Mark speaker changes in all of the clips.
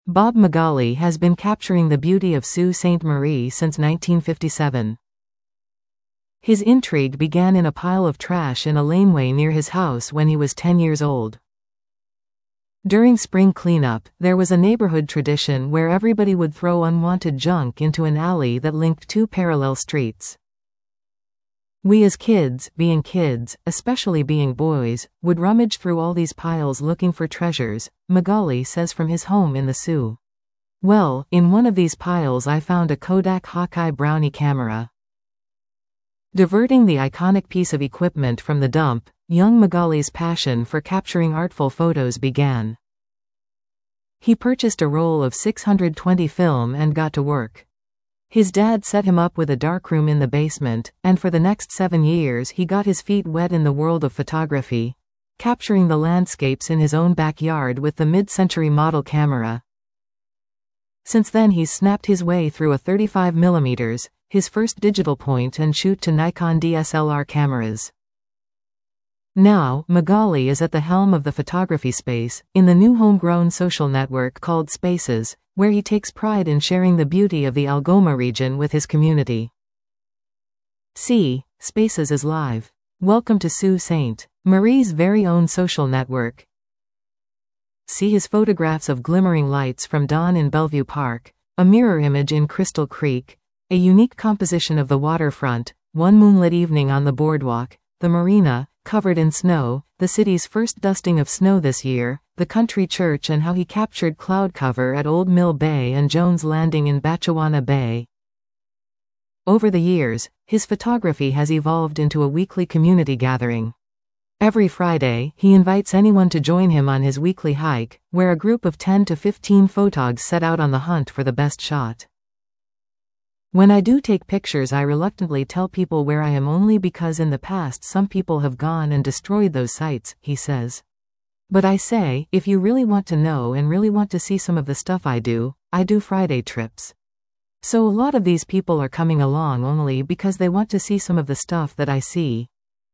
Speaker 1: Bob Magali has been capturing the beauty of Sault Ste. Marie since 1957. His intrigue began in a pile of trash in a laneway near his house when he was 10 years old. During spring cleanup, there was a neighborhood tradition where everybody would throw unwanted junk into an alley that linked two parallel streets. We as kids, being kids, especially being boys, would rummage through all these piles looking for treasures, Magali says from his home in the Sault. Well, in one of these piles I found a Kodak Hawkeye Brownie camera. Diverting the iconic piece of equipment from the dump, young Magali's passion for capturing artful photos began. He purchased a roll of 620 film and got to work. His dad set him up with a darkroom in the basement, and for the next 7 years he got his feet wet in the world of photography, capturing the landscapes in his own backyard with the mid-century model camera. Since then he's snapped his way through a 35mm, his first digital point and shoot to Nikon DSLR cameras. Now, Magali is at the helm of the photography space, in the new homegrown social network called Spaces, where he takes pride in sharing the beauty of the Algoma region with his community. See, Spaces is live. Welcome to Sault Ste. Marie's very own social network. See his photographs of glimmering lights from dawn in Bellevue Park, a mirror image in Crystal Creek, a unique composition of the waterfront, one moonlit evening on the boardwalk, the marina, covered in snow, the city's first dusting of snow this year, the country church and how he captured cloud cover at Old Mill Bay and Jones Landing in Batchewana Bay. Over the years, his photography has evolved into a weekly community gathering. Every Friday, he invites anyone to join him on his weekly hike, where a group of 10 to 15 photogs set out on the hunt for the best shot. When I do take pictures, I reluctantly tell people where I am only because in the past some people have gone and destroyed those sites, he says. But I say, if you really want to know and really want to see some of the stuff I do Friday trips. So a lot of these people are coming along only because they want to see some of the stuff that I see.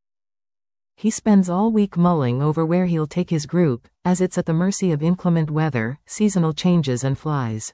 Speaker 1: He spends all week mulling over where he'll take his group, as it's at the mercy of inclement weather, seasonal changes and flies.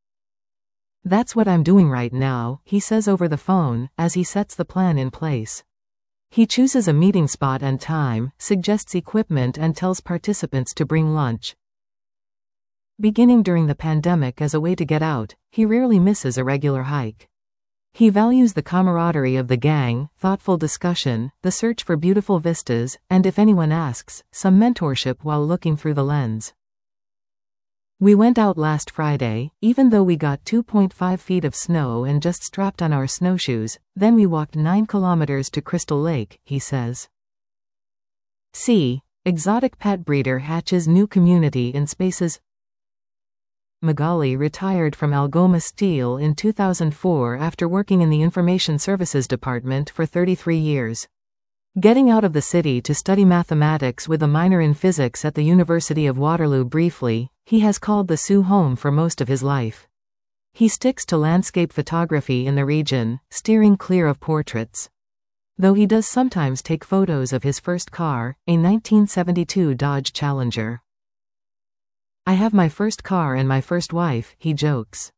Speaker 1: That's what I'm doing right now, he says over the phone, as he sets the plan in place. He chooses a meeting spot and time, suggests equipment and tells participants to bring lunch. Beginning during the pandemic as a way to get out, he rarely misses a regular hike. He values the camaraderie of the gang, thoughtful discussion, the search for beautiful vistas, and if anyone asks, some mentorship while looking through the lens. We went out last Friday, even though we got 2.5 feet of snow and just strapped on our snowshoes, then we walked 9 kilometers to Crystal Lake, he says. See, exotic pet breeder hatches new community in Spaces. Magali retired from Algoma Steel in 2004 after working in the Information Services Department for 33 years. Getting out of the city to study mathematics with a minor in physics at the University of Waterloo briefly, he has called the Sault home for most of his life. He sticks to landscape photography in the region, steering clear of portraits. Though he does sometimes take photos of his first car, a 1972 Dodge Challenger. I have my first car and my first wife, he jokes.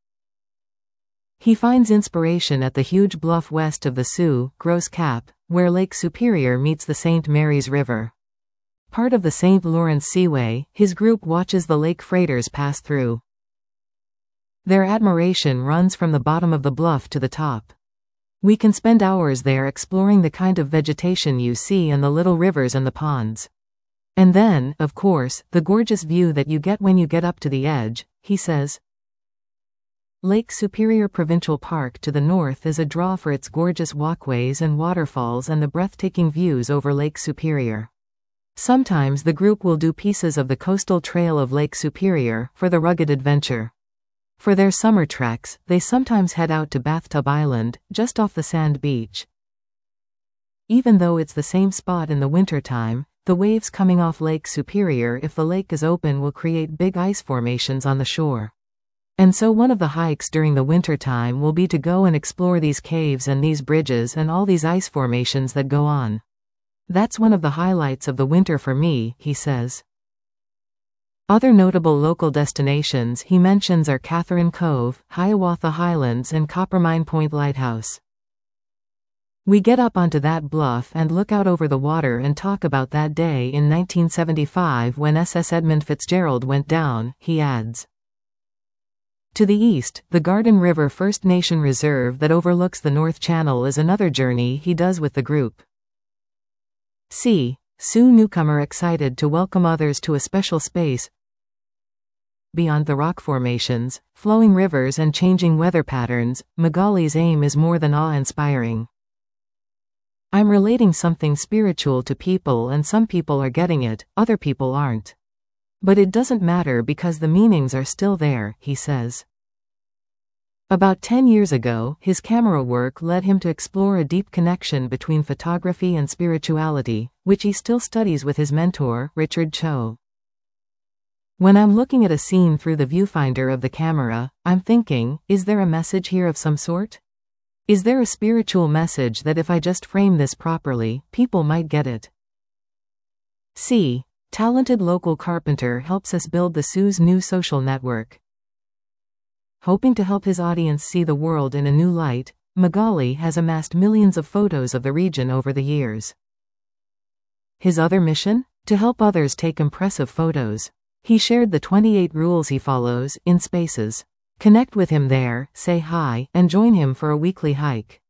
Speaker 1: He finds inspiration at the huge bluff west of the Sault, Gros Cap, where Lake Superior meets the St. Mary's River. Part of the St. Lawrence Seaway, his group watches the lake freighters pass through. Their admiration runs from the bottom of the bluff to the top. We can spend hours there exploring the kind of vegetation you see in the little rivers and the ponds. And then, of course, the gorgeous view that you get when you get up to the edge, he says. Lake Superior Provincial Park to the north is a draw for its gorgeous walkways and waterfalls and the breathtaking views over Lake Superior. Sometimes the group will do pieces of the coastal trail of Lake Superior for the rugged adventure. For their summer treks, they sometimes head out to Bathtub Island, just off the sand beach. Even though it's the same spot in the wintertime, the waves coming off Lake Superior if the lake is open will create big ice formations on the shore. And so one of the hikes during the wintertime will be to go and explore these caves and these bridges and all these ice formations that go on. That's one of the highlights of the winter for me, he says. Other notable local destinations he mentions are Catherine Cove, Hiawatha Highlands and Coppermine Point Lighthouse. We get up onto that bluff and look out over the water and talk about that day in 1975 when SS Edmund Fitzgerald went down, he adds. To the east, the Garden River First Nation Reserve that overlooks the North Channel is another journey he does with the group. C. Sioux newcomer excited to welcome others to a special space. Beyond the rock formations, flowing rivers and changing weather patterns, Magali's aim is more than awe-inspiring. I'm relating something spiritual to people and some people are getting it, other people aren't. But it doesn't matter because the meanings are still there, he says. About 10 years ago, his camera work led him to explore a deep connection between photography and spirituality, which he still studies with his mentor, Richard Cho. When I'm looking at a scene through the viewfinder of the camera, I'm thinking, is there a message here of some sort? Is there a spiritual message that if I just frame this properly, people might get it? C. Talented local carpenter helps us build the Sioux's new social network. Hoping to help his audience see the world in a new light, Magali has amassed millions of photos of the region over the years. His other mission? To help others take impressive photos. He shared the 28 rules he follows in Spaces. Connect with him there, say hi, and join him for a weekly hike.